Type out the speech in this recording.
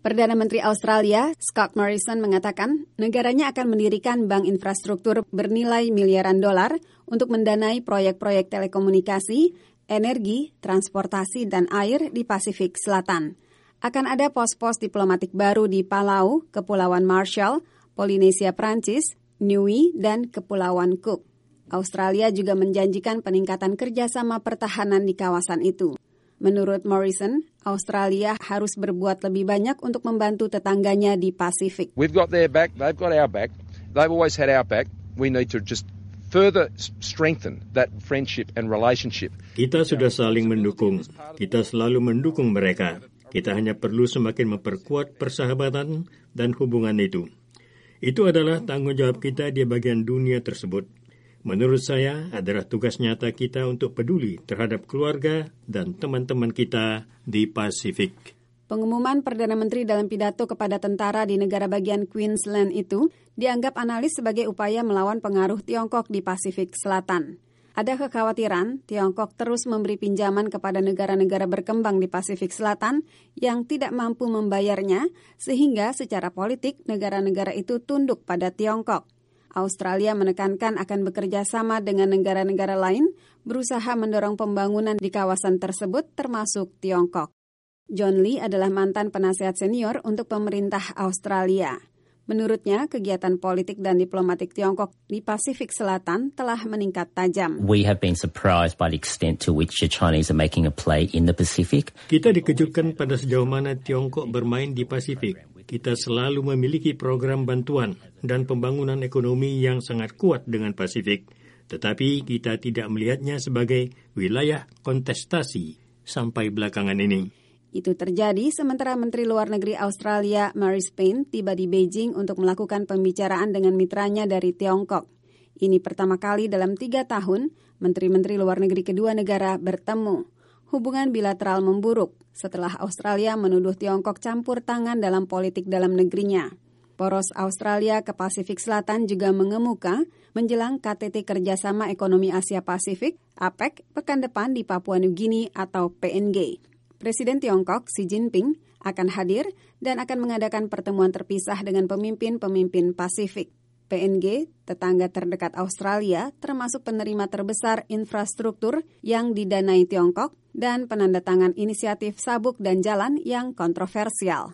Perdana Menteri Australia, Scott Morrison, mengatakan negaranya akan mendirikan bank infrastruktur bernilai miliaran dolar untuk mendanai proyek-proyek telekomunikasi, energi, transportasi, dan air di Pasifik Selatan. Akan ada pos-pos diplomatik baru di Palau, Kepulauan Marshall, Polinesia Prancis, Niue, dan Kepulauan Cook. Australia juga menjanjikan peningkatan kerjasama pertahanan di kawasan itu. Menurut Morrison, Australia harus berbuat lebih banyak untuk membantu tetangganya di Pasifik. We've got their back, they've got our back. They've always had our back. We need to just further strengthen that friendship and relationship. Kita sudah saling mendukung. Kita selalu mendukung mereka. Kita hanya perlu semakin memperkuat persahabatan dan hubungan itu. Itu adalah tanggung jawab kita di bagian dunia tersebut. Menurut saya, adalah tugas nyata kita untuk peduli terhadap keluarga dan teman-teman kita di Pasifik. Pengumuman Perdana Menteri dalam pidato kepada tentara di negara bagian Queensland itu dianggap analis sebagai upaya melawan pengaruh Tiongkok di Pasifik Selatan. Ada kekhawatiran Tiongkok terus memberi pinjaman kepada negara-negara berkembang di Pasifik Selatan yang tidak mampu membayarnya, sehingga secara politik negara-negara itu tunduk pada Tiongkok. Australia menekankan akan bekerja sama dengan negara-negara lain berusaha mendorong pembangunan di kawasan tersebut termasuk Tiongkok. John Lee adalah mantan penasehat senior untuk pemerintah Australia. Menurutnya, kegiatan politik dan diplomatik Tiongkok di Pasifik Selatan telah meningkat tajam. We have been surprised by the extent to which the Chinese are making a play in the Pacific. Kita dikejutkan pada sejauh mana Tiongkok bermain di Pasifik. Kita selalu memiliki program bantuan dan pembangunan ekonomi yang sangat kuat dengan Pasifik. Tetapi kita tidak melihatnya sebagai wilayah kontestasi sampai belakangan ini. Itu terjadi sementara Menteri Luar Negeri Australia, Marise Payne, tiba di Beijing untuk melakukan pembicaraan dengan mitranya dari Tiongkok. Ini pertama kali dalam 3 tahun, Menteri-Menteri Luar Negeri kedua negara bertemu. Hubungan bilateral memburuk setelah Australia menuduh Tiongkok campur tangan dalam politik dalam negerinya. Poros Australia ke Pasifik Selatan juga mengemuka menjelang KTT Kerjasama Ekonomi Asia Pasifik, APEC, pekan depan di Papua New Guinea atau PNG. Presiden Tiongkok Xi Jinping akan hadir dan akan mengadakan pertemuan terpisah dengan pemimpin-pemimpin Pasifik. PNG, tetangga terdekat Australia, termasuk penerima terbesar infrastruktur yang didanai Tiongkok dan penandatangan inisiatif sabuk dan jalan yang kontroversial.